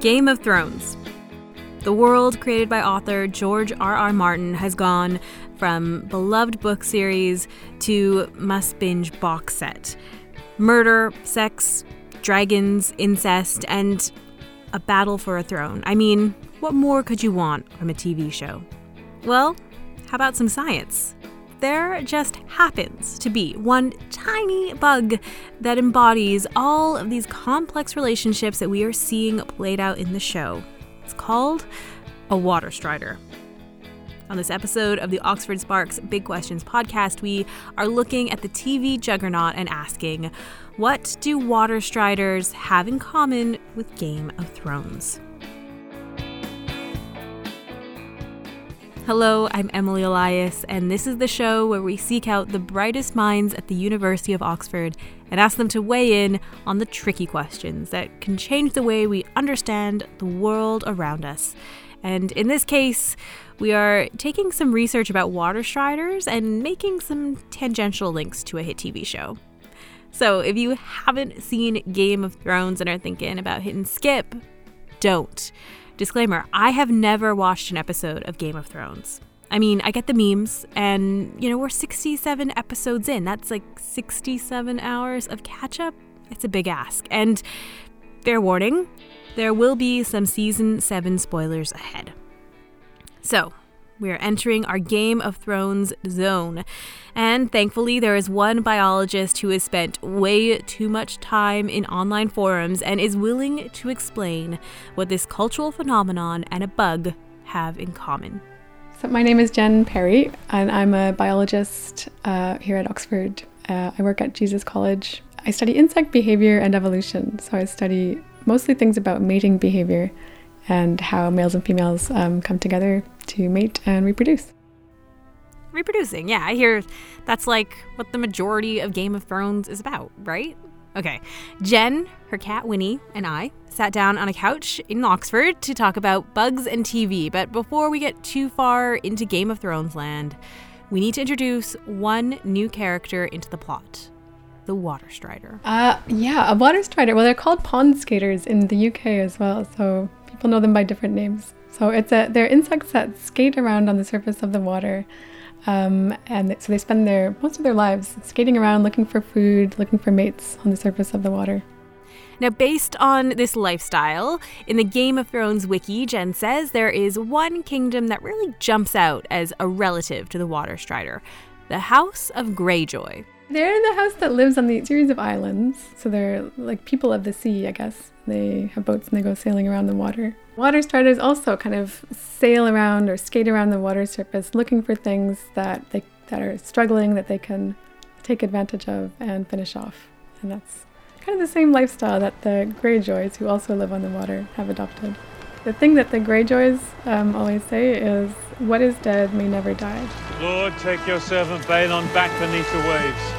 Game of Thrones. The world created by author George R.R. Martin has gone from beloved book series to must-binge box set. Murder, sex, dragons, incest, and a battle for a throne. I mean, what more could you want from a TV show? Well, how about some science? There just happens to be one tiny bug that embodies all of these complex relationships that we are seeing played out in the show. It's called a water strider. On this episode of the Oxford Sparks Big Questions podcast, we are looking at the TV juggernaut and asking, what do water striders have in common with Game of Thrones? Hello, I'm Emily Elias, and this is the show where we seek out the brightest minds at the University of Oxford and ask them to weigh in on the tricky questions that can change the way we understand the world around us. And in this case, we are taking some research about water striders and making some tangential links to a hit TV show. So if you haven't seen Game of Thrones and are thinking about hitting skip, don't. Disclaimer, I have never watched an episode of Game of Thrones. I mean, I get the memes, and, we're 67 episodes in. That's like 67 hours of catch-up. It's a big ask. And fair warning, there will be some Season 7 spoilers ahead. So, we are entering our Game of Thrones zone. And thankfully, there is one biologist who has spent way too much time in online forums and is willing to explain what this cultural phenomenon and a bug have in common. So my name is Jen Perry, and I'm a biologist here at Oxford. I work at Jesus College. I study insect behavior and evolution. So I study mostly things about mating behavior and how males and females come together to mate and reproduce. Reproducing, yeah, I hear that's like what the majority of Game of Thrones is about, right? Okay, Jen, her cat Winnie, and I sat down on a couch in Oxford to talk about bugs and TV, but before we get too far into Game of Thrones land, we need to introduce one new character into the plot. The water strider. A water strider. Well, they're called pond skaters in the UK as well, so people know them by different names. So they're insects that skate around on the surface of the water, and so they spend most of their lives skating around, looking for food, looking for mates on the surface of the water. Now, based on this lifestyle, in the Game of Thrones wiki, Jen says there is one kingdom that really jumps out as a relative to the water strider, the House of Greyjoy. They're the house that lives on the series of islands. So they're like people of the sea, I guess. They have boats and they go sailing around the water. Water striders also kind of sail around or skate around the water surface looking for things that are struggling that they can take advantage of and finish off. And that's kind of the same lifestyle that the Greyjoys, who also live on the water, have adopted. The thing that the Greyjoys always say is, what is dead may never die. Lord, take your servant Balon back beneath the waves.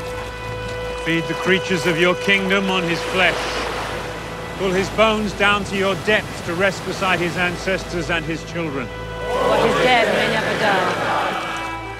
Feed the creatures of your kingdom on his flesh. Pull his bones down to your depths to rest beside his ancestors and his children. What is dead may never die.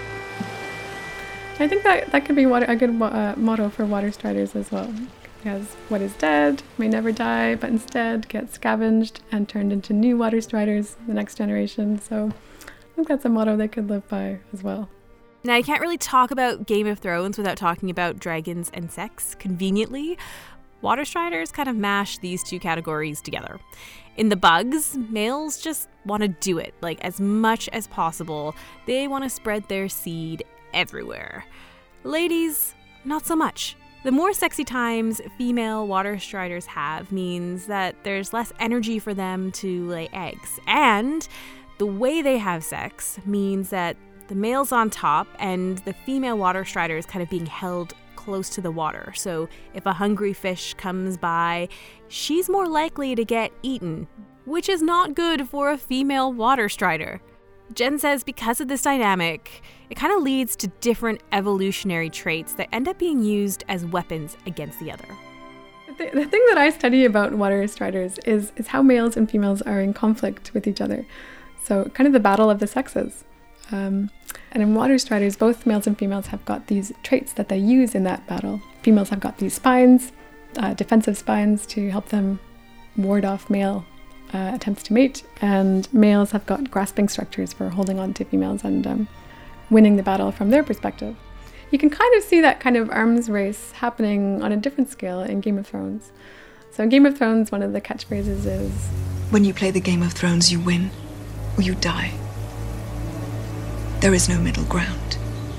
I think that could be a good motto for water striders as well. Because what is dead may never die, but instead gets scavenged and turned into new water striders the next generation. So I think that's a motto they could live by as well. Now, I can't really talk about Game of Thrones without talking about dragons and sex. Conveniently, water striders kind of mash these two categories together. In the bugs, males just want to do it, like as much as possible. They want to spread their seed everywhere. Ladies, not so much. The more sexy times female water striders have means that there's less energy for them to lay eggs. And the way they have sex means that the male's on top and the female water strider is kind of being held close to the water. So if a hungry fish comes by, she's more likely to get eaten, which is not good for a female water strider. Jen says because of this dynamic, it kind of leads to different evolutionary traits that end up being used as weapons against the other. The thing that I study about water striders is how males and females are in conflict with each other. So kind of the battle of the sexes. And in water striders, both males and females have got these traits that they use in that battle. Females have got these spines, defensive spines to help them ward off male attempts to mate, and males have got grasping structures for holding on to females and winning the battle from their perspective. You can kind of see that kind of arms race happening on a different scale in Game of Thrones. So in Game of Thrones, one of the catchphrases is, "When you play the Game of Thrones, you win or you die. There is no middle ground."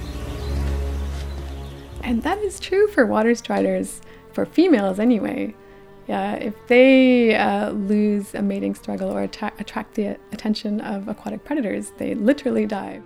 And that is true for water striders, for females anyway. If they lose a mating struggle or attract the attention of aquatic predators, they literally die.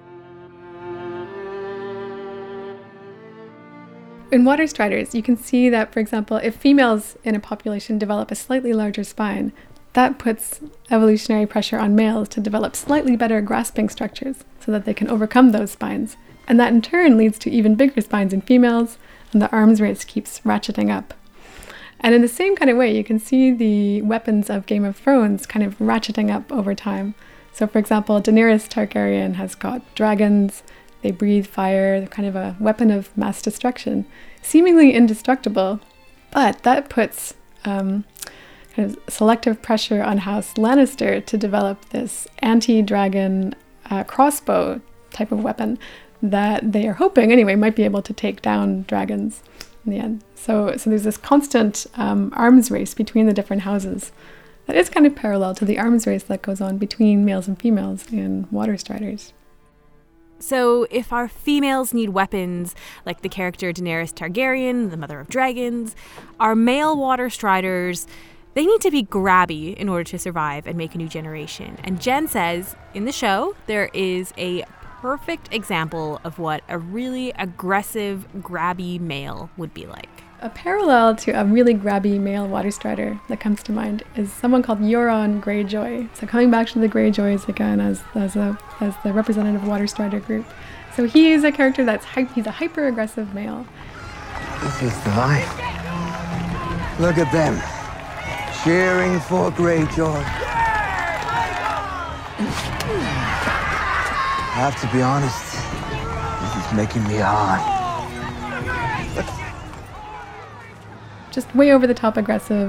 In water striders, you can see that, for example, if females in a population develop a slightly larger spine, that puts evolutionary pressure on males to develop slightly better grasping structures so that they can overcome those spines. And that in turn leads to even bigger spines in females, and the arms race keeps ratcheting up. And in the same kind of way, you can see the weapons of Game of Thrones kind of ratcheting up over time. So for example, Daenerys Targaryen has got dragons, they breathe fire, they're kind of a weapon of mass destruction, seemingly indestructible, but that puts kind of selective pressure on House Lannister to develop this anti-dragon crossbow type of weapon that they are hoping, anyway, might be able to take down dragons in the end. So there's this constant arms race between the different houses that is kind of parallel to the arms race that goes on between males and females in water striders. So if our females need weapons, like the character Daenerys Targaryen, the mother of dragons, our male water striders, they need to be grabby in order to survive and make a new generation. And Jen says, in the show, there is a perfect example of what a really aggressive, grabby male would be like. A parallel to a really grabby male water strider that comes to mind is someone called Euron Greyjoy. So coming back to the Greyjoys again as the representative water strider group. So he is a character he's a hyper-aggressive male. This is divine. Look at them, cheering for Greyjoy. I have to be honest, this is making me hard. Just way over the top aggressive,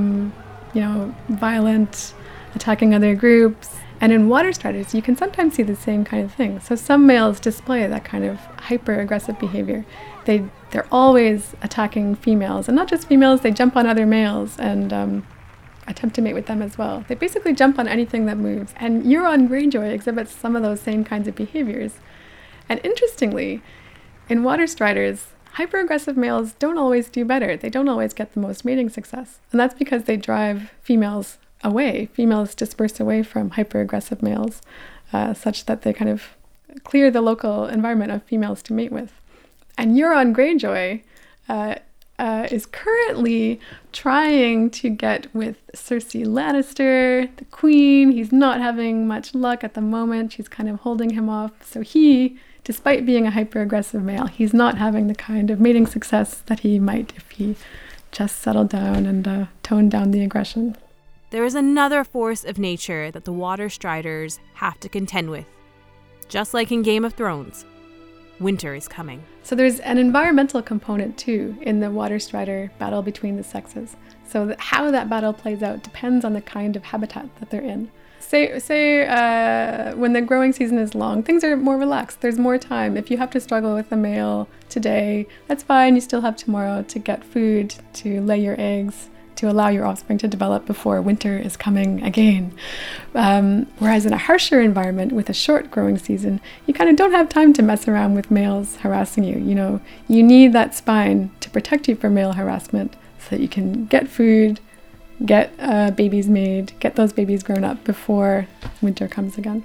violent, attacking other groups. And in water striders, you can sometimes see the same kind of thing. So some males display that kind of hyper-aggressive behavior. They're always attacking females, and not just females, they jump on other males and attempt to mate with them as well. They basically jump on anything that moves. And Euron Greyjoy exhibits some of those same kinds of behaviors. And interestingly, in water striders, hyper-aggressive males don't always do better. They don't always get the most mating success. And that's because they drive females away. Females disperse away from hyper-aggressive males such that they kind of clear the local environment of females to mate with. And Euron Greyjoy is currently trying to get with Cersei Lannister, the queen. He's not having much luck at the moment. She's kind of holding him off. So he, despite being a hyper-aggressive male, he's not having the kind of mating success that he might if he just settled down and toned down the aggression. There is another force of nature that the water striders have to contend with. Just like in Game of Thrones, winter is coming. So there's an environmental component too in the water strider battle between the sexes. So how that battle plays out depends on the kind of habitat that they're in. Say when the growing season is long, things are more relaxed. There's more time. If you have to struggle with a male today, that's fine. You still have tomorrow to get food, to lay your eggs, to allow your offspring to develop before winter is coming again. Whereas in a harsher environment with a short growing season, you kind of don't have time to mess around with males harassing you. You know, you need that spine to protect you from male harassment so that you can get food, get babies made, get those babies grown up before winter comes again.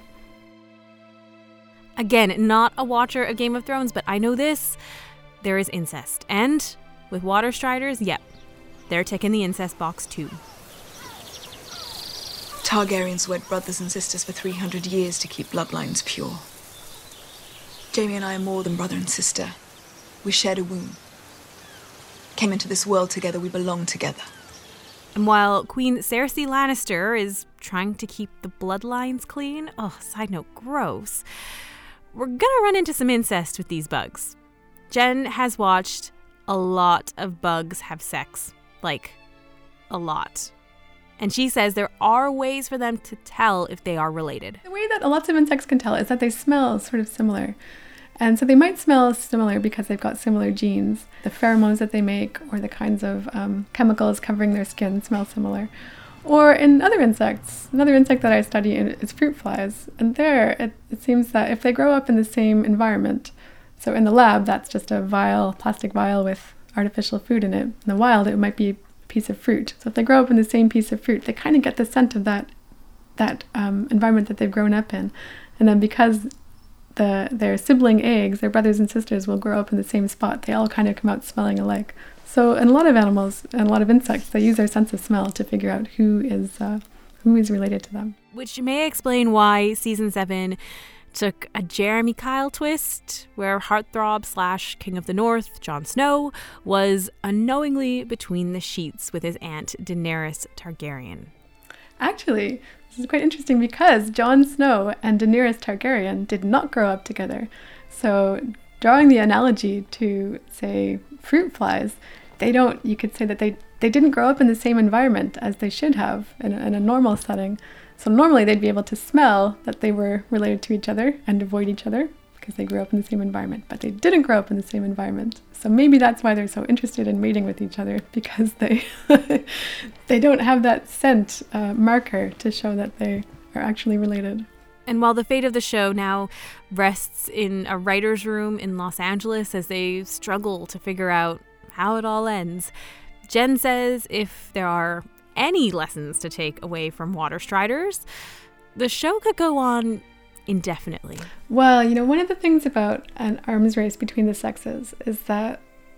Again, not a watcher of Game of Thrones, but I know this. There is incest. And with water striders, yep, they're ticking the incest box too. Targaryens wed brothers and sisters for 300 years to keep bloodlines pure. Jaime and I are more than brother and sister. We shared a womb. Came into this world together, we belong together. And while Queen Cersei Lannister is trying to keep the bloodlines clean, side note, gross, we're gonna run into some incest with these bugs. Jen has watched a lot of bugs have sex. Like, a lot. And she says there are ways for them to tell if they are related. The way that lots of insects can tell is that they smell sort of similar. And so they might smell similar because they've got similar genes. The pheromones that they make or the kinds of chemicals covering their skin smell similar. Or in other insects, another insect that I study is fruit flies. And there, it seems that if they grow up in the same environment, so in the lab, that's just a vial, plastic vial with artificial food in it. In the wild, it might be a piece of fruit. So if they grow up in the same piece of fruit, they kind of get the scent of that environment that they've grown up in. And then because their sibling eggs, their brothers and sisters, will grow up in the same spot, they all kind of come out smelling alike. So in a lot of animals and a lot of insects, they use their sense of smell to figure out who is related to them. Which may explain why season 7 took a Jeremy Kyle twist, where heartthrob / King of the North, Jon Snow, was unknowingly between the sheets with his aunt Daenerys Targaryen. Actually, this is quite interesting because Jon Snow and Daenerys Targaryen did not grow up together. So drawing the analogy to, say, fruit flies, you could say that they didn't grow up in the same environment as they should have in a normal setting. So normally they'd be able to smell that they were related to each other and avoid each other because they grew up in the same environment, but they didn't grow up in the same environment. So maybe that's why they're so interested in mating with each other, because they they don't have that scent marker to show that they are actually related. And while the fate of the show now rests in a writer's room in Los Angeles as they struggle to figure out how it all ends, Jen says if there are any lessons to take away from Water Striders, the show could go on indefinitely. Well, one of the things about an arms race between the sexes is that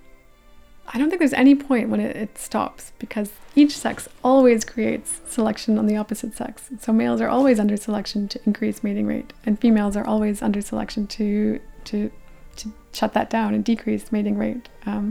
I don't think there's any point when it stops, because each sex always creates selection on the opposite sex. So males are always under selection to increase mating rate, and females are always under selection to shut that down and decrease mating rate.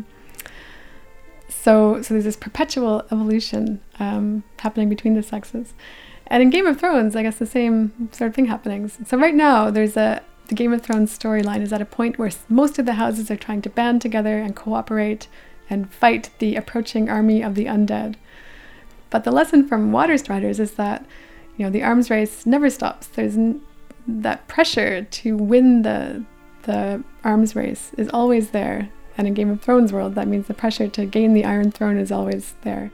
So there's this perpetual evolution happening between the sexes. And in Game of Thrones, I guess the same sort of thing happening. So right now, the Game of Thrones storyline is at a point where most of the houses are trying to band together and cooperate and fight the approaching army of the undead. But the lesson from Water Striders is that, the arms race never stops. There's that pressure to win the arms race is always there. And in Game of Thrones world, that means the pressure to gain the Iron Throne is always there.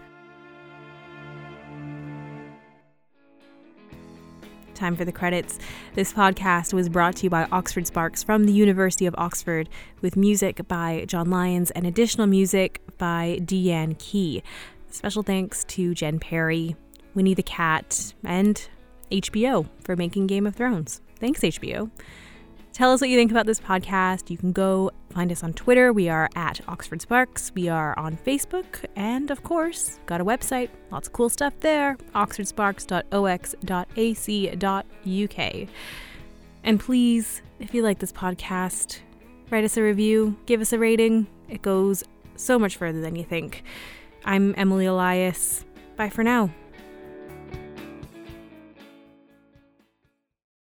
Time for the credits. This podcast was brought to you by Oxford Sparks from the University of Oxford, with music by John Lyons and additional music by Deanne Key. Special thanks to Jen Perry, Winnie the Cat, and HBO for making Game of Thrones. Thanks, HBO. Tell us what you think about this podcast. You can go find us on Twitter. We are at Oxford Sparks. We are on Facebook. And, of course, got a website. Lots of cool stuff there. oxfordsparks.ox.ac.uk. And please, if you like this podcast, write us a review. Give us a rating. It goes so much further than you think. I'm Emily Elias. Bye for now.